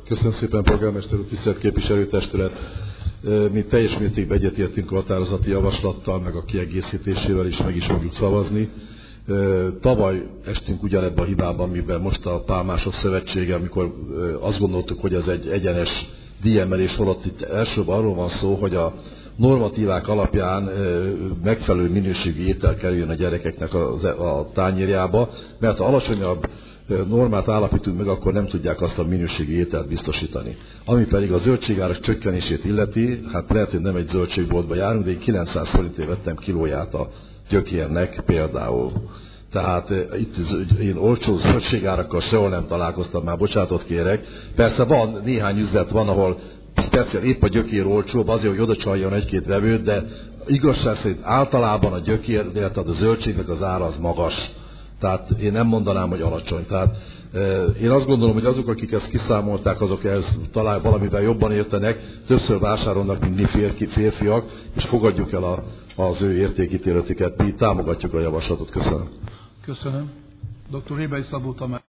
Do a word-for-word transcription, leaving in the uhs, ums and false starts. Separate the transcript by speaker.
Speaker 1: Köszönöm szépen, polgármester úr, tisztelt képviselőtestület. Mi teljes mértékben egyetértünk a határozati javaslattal, meg a kiegészítésével is meg is fogjuk szavazni. Tavaly estünk ugyanebben a hibában, miben most a Pálmások Szövetsége, amikor azt gondoltuk, hogy ez egy egyenes díjemelés, holott itt elsőbb arról van szó, hogy a normatívák alapján megfelelő minőségű étel kerüljön a gyerekeknek a, a tányérjába, mert ha alacsonyabb normát állapítunk meg, akkor nem tudják azt a minőségi ételt biztosítani. Ami pedig a zöldségárak csökkenését illeti, hát lehet, hogy nem egy zöldségboltba járunk, de én kilencszáz forintért vettem kilóját a gyökérnek például. Tehát itt én olcsó zöldségárakkal sehol nem találkoztam, már bocsánatot kérek. Persze van, néhány üzlet van, ahol speciál épp a gyökér olcsóbb, azért, hogy oda csaljon egy-két vevőt, de igazság szerint általában a gyökér, tehát a zöldségnek az ára az magas. Tehát én nem mondanám, hogy alacsony. Tehát én azt gondolom, hogy azok, akik ezt kiszámolták, azok ehhez talán valamivel jobban értenek, többször vásárolnak, mint mi férfi, férfiak, és fogadjuk el a, az ő értékítéletüket. Mi támogatjuk a javaslatot. Köszönöm.
Speaker 2: Köszönöm. doktor Rébai Szabó Tamás.